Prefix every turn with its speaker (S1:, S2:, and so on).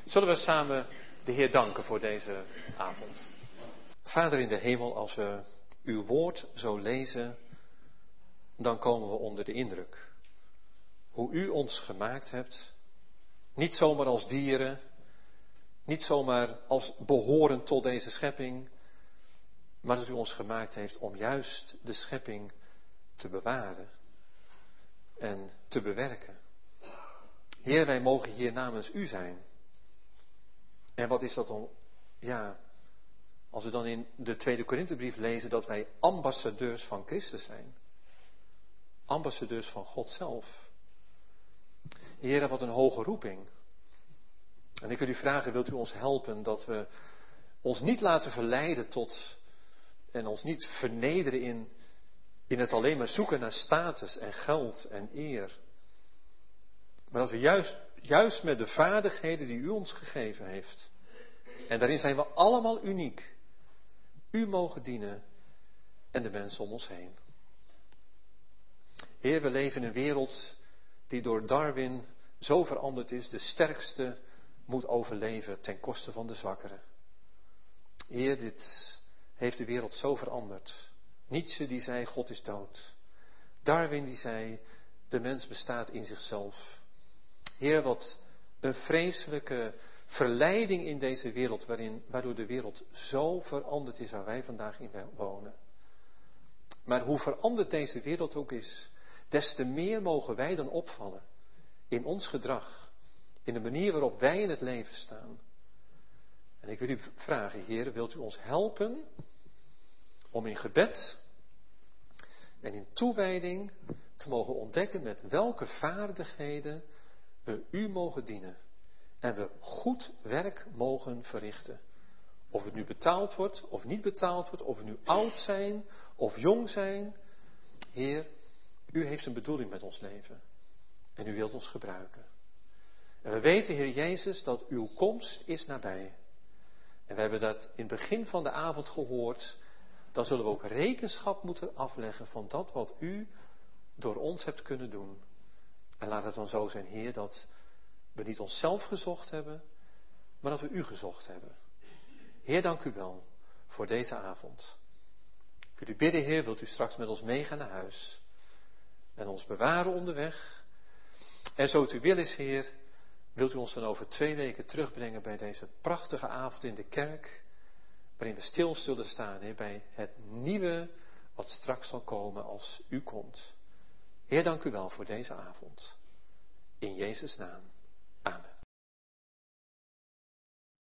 S1: Zullen we samen de Heer danken voor deze avond. Vader in de hemel, als we uw woord zo lezen, dan komen we onder de indruk. Hoe u ons gemaakt hebt, niet zomaar als dieren, niet zomaar als behorend tot deze schepping, maar dat u ons gemaakt heeft om juist de schepping te bewaren en te bewerken. Heer, wij mogen hier namens u zijn. En wat is dat dan? Ja, als we dan in de tweede Korinthebrief lezen dat wij ambassadeurs van Christus zijn. Ambassadeurs van God zelf. Heer, wat een hoge roeping. En ik wil u vragen, wilt u ons helpen dat we ons niet laten verleiden tot en ons niet vernederen in het alleen maar zoeken naar status en geld en eer. Maar dat we juist met de vaardigheden die u ons gegeven heeft. En daarin zijn we allemaal uniek. U mogen dienen en de mensen om ons heen. Heer, we leven in een wereld die door Darwin zo veranderd is. De sterkste moet overleven ten koste van de zwakkere. Heer, dit heeft de wereld zo veranderd. Nietzsche die zei, God is dood. Darwin die zei, de mens bestaat in zichzelf. Heer, wat een vreselijke verleiding in deze wereld, waardoor de wereld zo veranderd is waar wij vandaag in wonen. Maar hoe veranderd deze wereld ook is, des te meer mogen wij dan opvallen in ons gedrag, in de manier waarop wij in het leven staan. En ik wil u vragen, Heer, wilt u ons helpen om in gebed en in toewijding te mogen ontdekken met welke vaardigheden we u mogen dienen. En we goed werk mogen verrichten. Of het nu betaald wordt of niet betaald wordt. Of we nu oud zijn of jong zijn. Heer, u heeft een bedoeling met ons leven. En u wilt ons gebruiken. En we weten, Heer Jezus, dat uw komst is nabij. En we hebben dat in het begin van de avond gehoord. Dan zullen we ook rekenschap moeten afleggen van dat wat u door ons hebt kunnen doen. En laat het dan zo zijn, Heer, dat we niet onszelf gezocht hebben, maar dat we u gezocht hebben. Heer, dank u wel voor deze avond. Ik wil u bidden, Heer, wilt u straks met ons meegaan naar huis en ons bewaren onderweg. En zo het uw wil is, Heer, wilt u ons dan over 2 weken terugbrengen bij deze prachtige avond in de kerk, waarin we stil zullen staan, Heer, bij het nieuwe wat straks zal komen als u komt. Heer, dank u wel voor deze avond. In Jezus' naam. Amen.